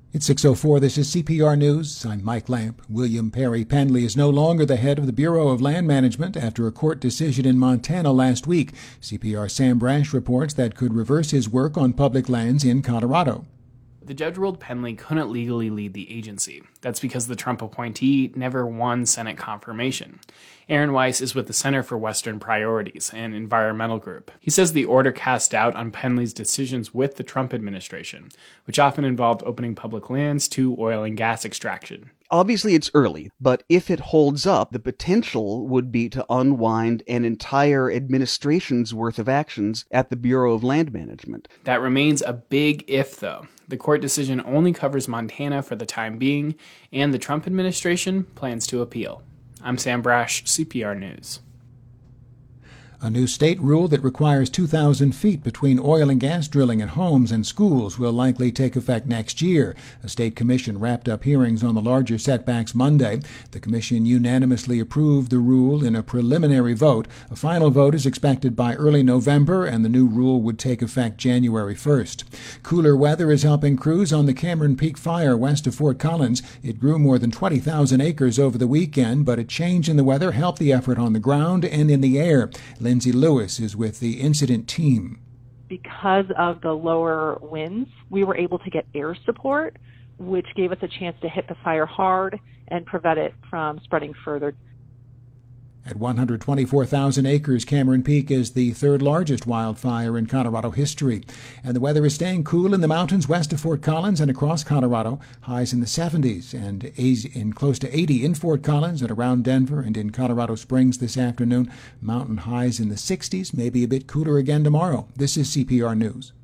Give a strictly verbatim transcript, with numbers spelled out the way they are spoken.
It's six oh four. This is C P R News. I'm Mike Lamp. William Perry Penley is no longer the head of the Bureau of Land Management after a court decision in Montana last week. C P R's Sam Brash reports that could reverse his work on public lands in Colorado. The judge ruled Penley couldn't legally lead the agency. That's because the Trump appointee never won Senate confirmation. Aaron Weiss is with the Center for Western Priorities, an environmental group. He says the order cast doubt on Penley's decisions with the Trump administration, which often involved opening public lands to oil and gas extraction. Obviously, it's early, but if it holds up, the potential would be to unwind an entire administration's worth of actions at the Bureau of Land Management. That remains a big if, though. The court decision only covers Montana for the time being, and the Trump administration plans to appeal. I'm Sam Brash, C P R News. A new state rule that requires two thousand feet between oil and gas drilling at homes and schools will likely take effect next year. A state commission wrapped up hearings on the larger setbacks Monday. The commission unanimously approved the rule in a preliminary vote. A final vote is expected by early November, and the new rule would take effect January first. Cooler weather is helping crews on the Cameron Peak fire west of Fort Collins. It grew more than twenty thousand acres over the weekend, but a change in the weather helped the effort on the ground and in the air. Lindsay Lewis is with the incident team. Because of the lower winds, we were able to get air support, which gave us a chance to hit the fire hard and prevent it from spreading further. At one hundred twenty-four thousand acres, Cameron Peak is the third largest wildfire in Colorado history. And the weather is staying cool in the mountains west of Fort Collins and across Colorado. Highs in the seventies and in close to eighty in Fort Collins and around Denver and in Colorado Springs this afternoon. Mountain highs in the sixties, maybe a bit cooler again tomorrow. This is C P R News.